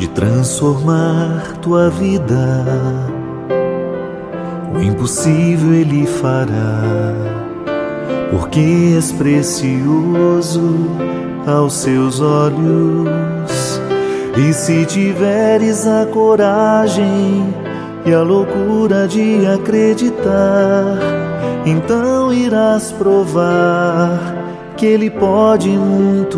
de transformar tua vida. O impossível Ele fará, porque és precioso aos seus olhos. E se tiveres a coragem e a loucura de acreditar, então irás provar que Ele pode muito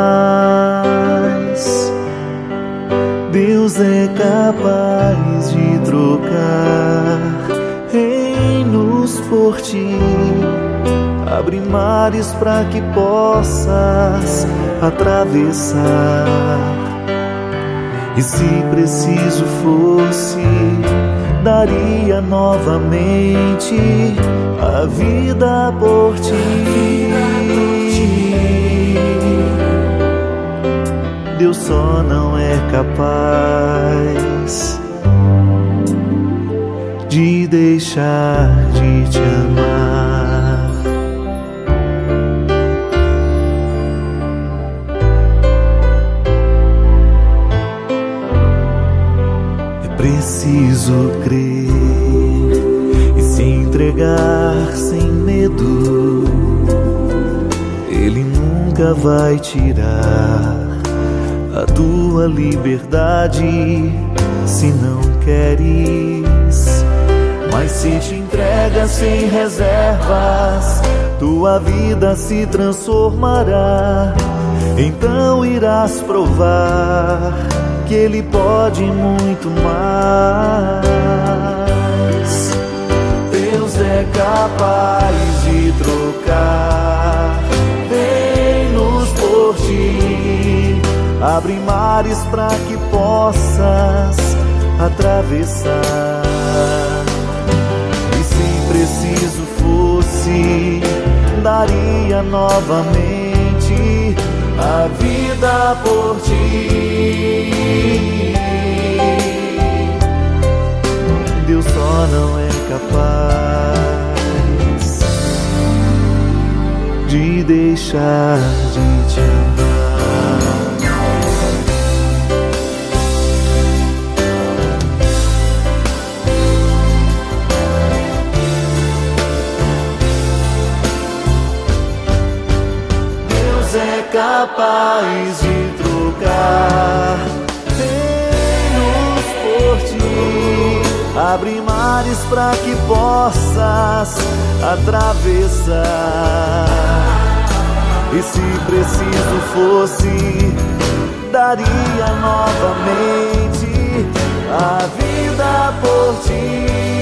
mais. Deus é capaz de trocar reinos por ti, abre mares para que possas atravessar. E se preciso fosse, daria novamente a vida por ti. Deus só não é capaz de deixar de te amar. É preciso crer e se entregar sem medo. Ele nunca vai tirar a tua liberdade se não queres. Mas se te entregas sem reservas, tua vida se transformará. Então irás provar que Ele pode muito mais. Deus é capaz de trocar reinos por ti, abre mares para que possas atravessar. E se preciso fosse, daria novamente a vida por ti. Deus só não é capaz de deixar de te amar. Capaz de trocar reinos por ti, abre mares para que possas atravessar. E se preciso fosse, daria novamente a vida por ti.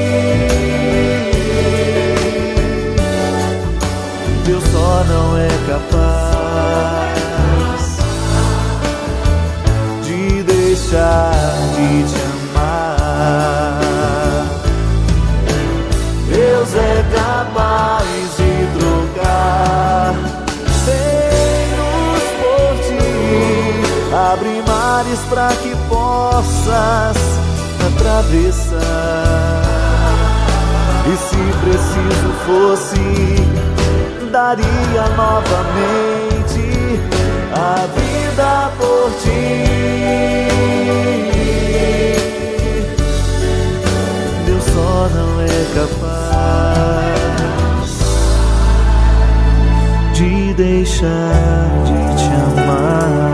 Deus só não é capaz de deixar de te amar. Deus é capaz de trocar reinos por ti, abre mares para que possas atravessar. E se preciso fosse, daria novamente a vida por ti. Deus só não é capaz de deixar de te amar.